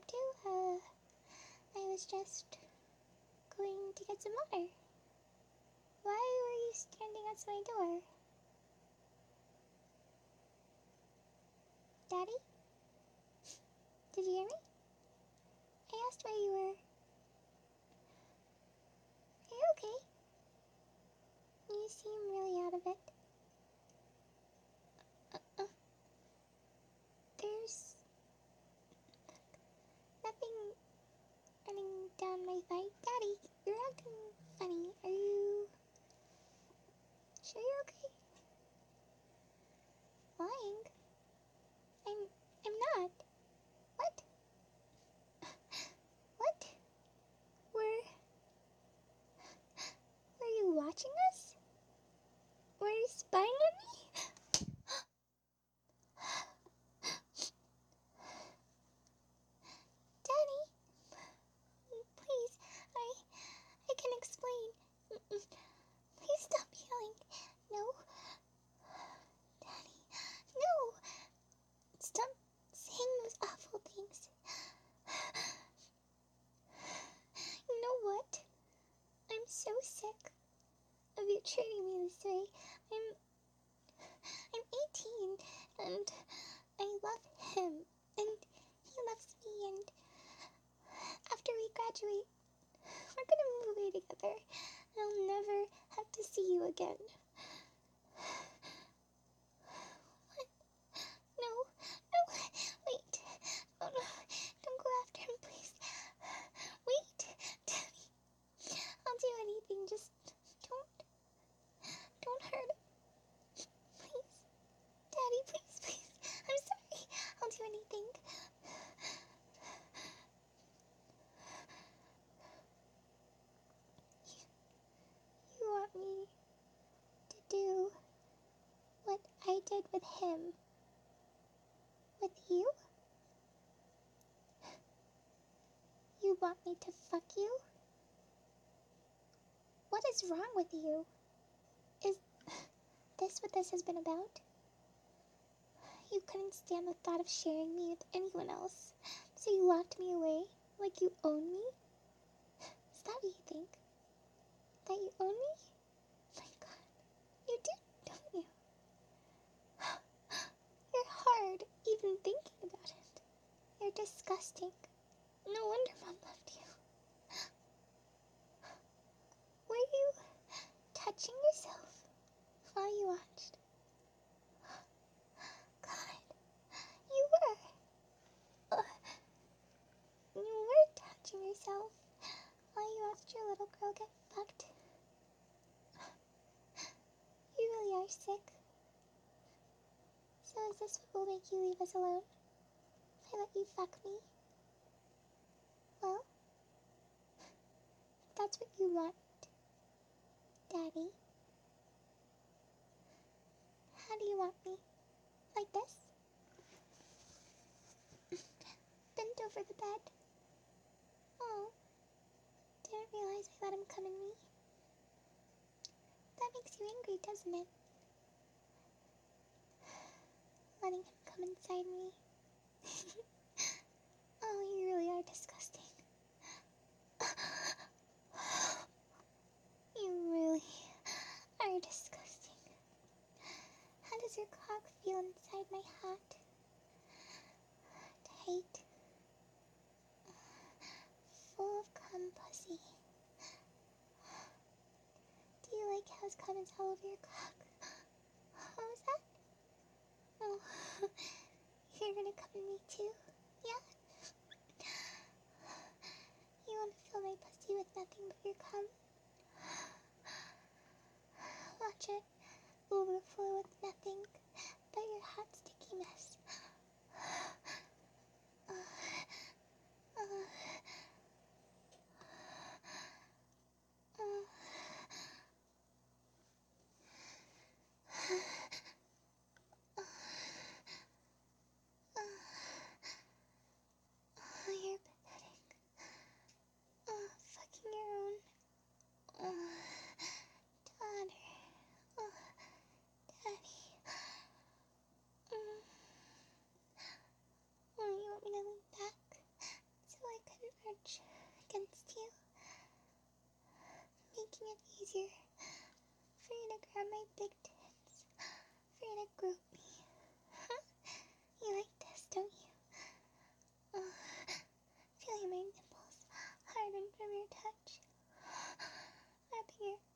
up to? I was just going to get some water. Why were you standing outside my door? Daddy? Did you hear me? I asked where you were. Are you okay? You seem really out of it. There's nothing running down my thigh. Daddy, you're acting funny. Are you sure you're okay? Lying? I'm not. What? What? Were you watching us? Were you spying on me? Daddy, please, I can explain. Please stop yelling. No. Daddy, no. Stop saying those awful things. You know what? I'm so sick of you treating me this way. I'm 18 and I love him and he loves me, and after we graduate, we're gonna move away together and I'll never have to see you again. What? No, wait. Oh no, don't go after him, please. Wait, Daddy. I'll do anything, just don't hurt him. Please. Daddy, please. I'm sorry. I'll do anything. You want me to do what I did with him? With you? You want me to fuck you? What is wrong with you? Is this what this has been about? You couldn't stand the thought of sharing me with anyone else, so you locked me away like you own me? Is that what you think? That you own me? My God, you do, don't you? You're hard even thinking about it. You're disgusting. No wonder Mom loved you. Were you touching yourself while you watched? God, you were. You were touching yourself while you watched your little girl get fucked. You really are sick. So is this what will make you leave us alone? If I let you fuck me? Well, if that's what you want, Daddy. How do you want me? Like this? Bent over the bed? Oh, didn't realize I let him come in me. That makes you angry, doesn't it? Letting him come inside me. Oh, you really are disgusting. You really are disgusting. How does your cock feel inside my hot, tight, full of cum pussy? Do you like how his cum is all over your cock? What was that? Oh, you're gonna come in me too? Yeah? You wanna fill my pussy with nothing but your cum? Watch it overflow with nothing but your hot sticky mess. You're pathetic. Fucking your own daughter. Daddy. You want me to lean back? easier for you to grab my big tits, for you to grope me. You like this, don't you? Oh, feeling my nipples harden from your touch, wrapping your